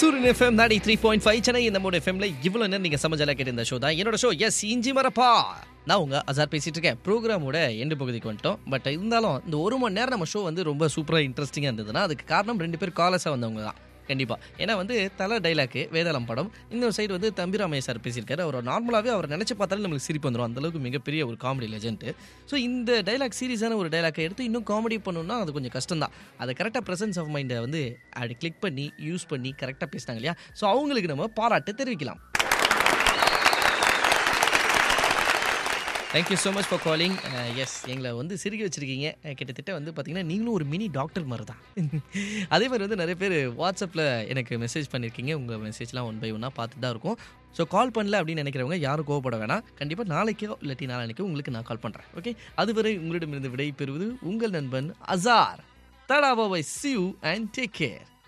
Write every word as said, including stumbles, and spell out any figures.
சூரியன் எஃப்எம் நாடி three point five Chennai நம்மளோட எஃப்எம்ல இவ்வளோ நேரம் நீங்கள் சமைச்சல கேட்டு இந்த ஷோ தான் என்னோட ஷோ. எஸ், இஞ்சி மரப்பா. நான் உங்க அசார் பேசிட்டு இருக்கேன். ப்ரோக்ராமோட எண்டு பகுதிக்கு வந்துட்டோம். பட் இருந்தாலும் இந்த ஒரு மணி நேரம் நம்ம ஷோ வந்து ரொம்ப சூப்பராக இன்ட்ரெஸ்டிங்காக இருந்ததுன்னா அதுக்கு காரணம் ரெண்டு பேர் காலர்ஸாக வந்தவங்க தான் கண்டிப்பாக. ஏன்னா வந்து தலை டைலாக்கு வேதாளம் படம், இன்னொரு சைடு வந்து தம்பிராமையா சார் பேசியிருக்காரு. அவர் நார்மலாகவே அவர் நினச்சி பார்த்தாலும் நம்மளுக்கு சிரிப்பு வந்துடும், அந்தளவுக்கு மிகப்பெரிய ஒரு காமெடி லெஜெண்ட். ஸோ இந்த டைலாக் சீரியஸான ஒரு டைலாக்கை எடுத்து இன்னும் காமெடி பண்ணணும்னா அது கொஞ்சம் கஷ்டம் தான். அதை கரெக்டாக ப்ரெசன்ஸ் ஆஃப் மைண்டை வந்து அப்படி கிளிக் பண்ணி யூஸ் பண்ணி கரெக்டாக பேசினாங்க இல்லையா? ஸோ அவங்களுக்கு நம்ம பாராட்டு தெரிவிக்கலாம். Thank you so much for calling. Yes, எங்களை வந்து சிரிக்க வச்சுருக்கீங்க. கிட்டத்தட்ட வந்து பார்த்தீங்கன்னா நீங்களும் ஒரு மினி டாக்டர் மாதிரி தான். அதே மாதிரி வந்து நிறைய பேர் வாட்ஸ்அப்பில் எனக்கு மெசேஜ் பண்ணியிருக்கீங்க. உங்கள் மெசேஜ்லாம் ஒன் பை ஒன்னாக பார்த்து தான் இருக்கும். ஸோ கால் பண்ணல அப்படின்னு நினைக்கிறவங்க யாரும் கோவப்பட வேணாம். கண்டிப்பாக நாளைக்கோ இல்லாட்டி நாளைக்கோ உங்களுக்கு நான் கால் பண்ணுறேன். ஓகே, அதுவரை உங்களிடமிருந்து விடை பெறுவது உங்கள் நண்பன் அசார். தடா பாய், see you and take care.